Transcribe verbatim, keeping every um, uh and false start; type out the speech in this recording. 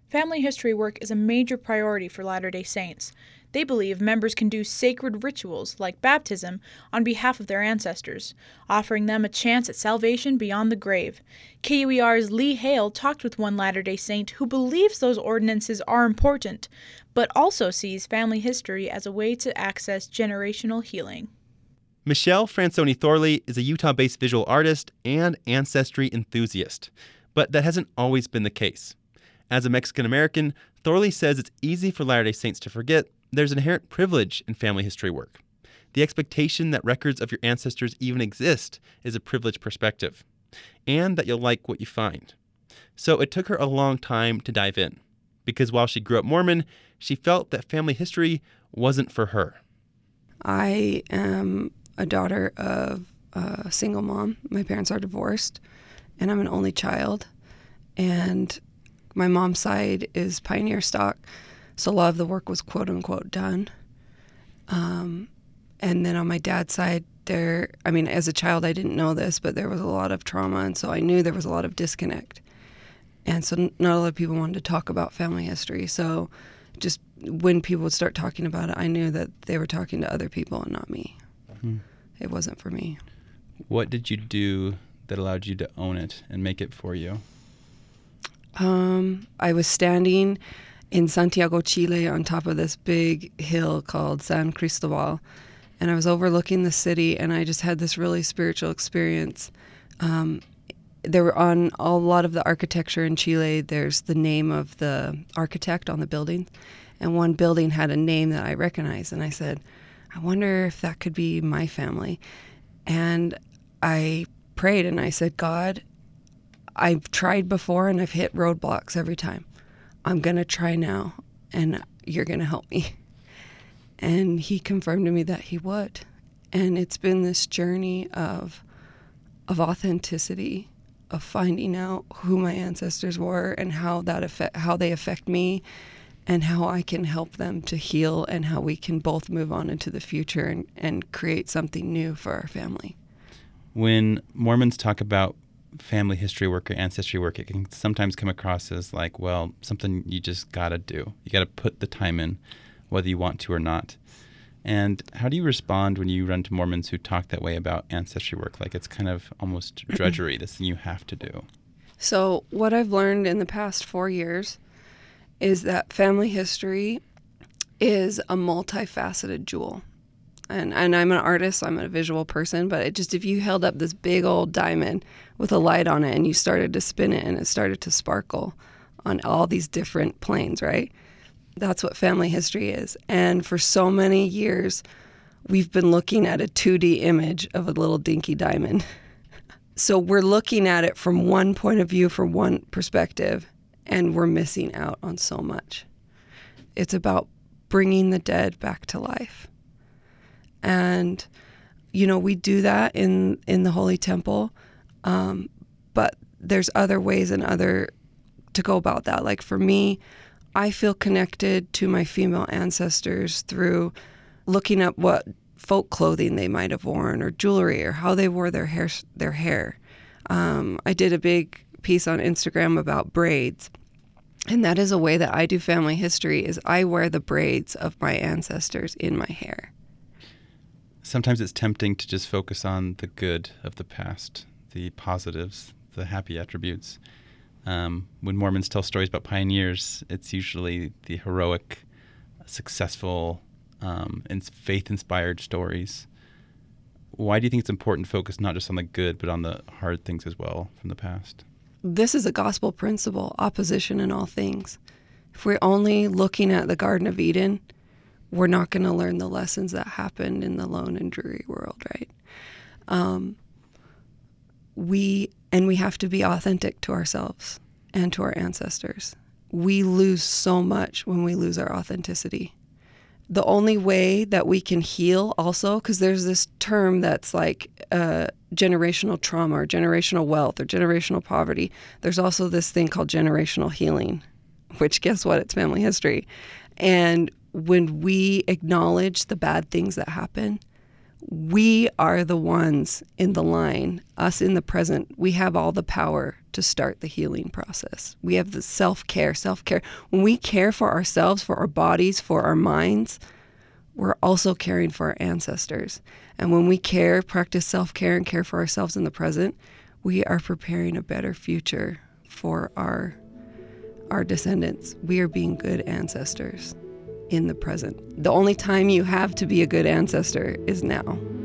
Family history work is a major priority for Latter-day Saints. They believe members can do sacred rituals, like baptism, on behalf of their ancestors, offering them a chance at salvation beyond the grave. K U E R's Lee Hale talked with one Latter-day Saint who believes those ordinances are important, but also sees family history as a way to access generational healing. Michelle Fransoni Thorley is a Utah-based visual artist and ancestry enthusiast, but that hasn't always been the case. As a Mexican-American, Thorley says it's easy for Latter-day Saints to forget there's inherent privilege in family history work. The expectation that records of your ancestors even exist is a privileged perspective, and that you'll like what you find. So it took her a long time to dive in, because while she grew up Mormon, she felt that family history wasn't for her. I am a daughter of a single mom. My parents are divorced, and I'm an only child. And my mom's side is pioneer stock, so a lot of the work was quote-unquote done. Um, and then on my dad's side, there, I mean, as a child, I didn't know this, but there was a lot of trauma, and so I knew there was a lot of disconnect. And so not a lot of people wanted to talk about family history. So just when people would start talking about it, I knew that they were talking to other people and not me. Mm-hmm. It wasn't for me. What did you do that allowed you to own it and make it for you? Um, I was standing in Santiago, Chile, on top of this big hill called San Cristobal, and I was overlooking the city, and I just had this really spiritual experience. Um, there were on a lot of the architecture in Chile, there's the name of the architect on the building, and one building had a name that I recognized, and I said, I wonder if that could be my family. And I prayed, and I said, God, I've tried before, and I've hit roadblocks every time. I'm going to try now, and you're going to help me. And he confirmed to me that he would. And it's been this journey of of authenticity, of finding out who my ancestors were and how that affect, how they affect me, and how I can help them to heal, and how we can both move on into the future and, and create something new for our family. When Mormons talk about family history work or ancestry work, it can sometimes come across as like, well, something you just gotta do. You gotta put the time in, whether you want to or not. And how do you respond when you run to Mormons who talk that way about ancestry work? Like it's kind of almost drudgery, this thing you have to do. So what I've learned in the past four years is that family history is a multifaceted jewel. And and I'm an artist, I'm a visual person, but it just, if you held up this big old diamond with a light on it and you started to spin it and it started to sparkle on all these different planes, right? That's what family history is. And for so many years, we've been looking at a two D image of a little dinky diamond. So we're looking at it from one point of view, from one perspective, and we're missing out on so much. It's about bringing the dead back to life. And, you know, we do that in, in the Holy Temple, um, but there's other ways and other to go about that. Like for me, I feel connected to my female ancestors through looking up what folk clothing they might have worn, or jewelry, or how they wore their hair. Their hair. Um, I did a big piece on Instagram about braids, and that is a way that I do family history. Is I wear the braids of my ancestors in my hair. Sometimes it's tempting to just focus on the good of the past, the positives, the happy attributes. Um, when Mormons tell stories about pioneers, it's usually the heroic, successful, um, and faith-inspired stories. Why do you think it's important to focus not just on the good, but on the hard things as well from the past? This is a gospel principle, opposition in all things. If we're only looking at the Garden of Eden, we're not going to learn the lessons that happened in the lone and dreary world, right? Um, we and we have to be authentic to ourselves and to our ancestors. We lose so much when we lose our authenticity. The only way that we can heal also, because there's this term that's like uh, generational trauma or generational wealth or generational poverty. There's also this thing called generational healing, which guess what? It's family history. And when we acknowledge the bad things that happen, we are the ones in the line, us in the present. We have all the power to start the healing process. We have the self-care, self-care. When we care for ourselves, for our bodies, for our minds, we're also caring for our ancestors. And when we care, practice self-care and care for ourselves in the present, we are preparing a better future for our, our descendants. We are being good ancestors in the present. The only time you have to be a good ancestor is now.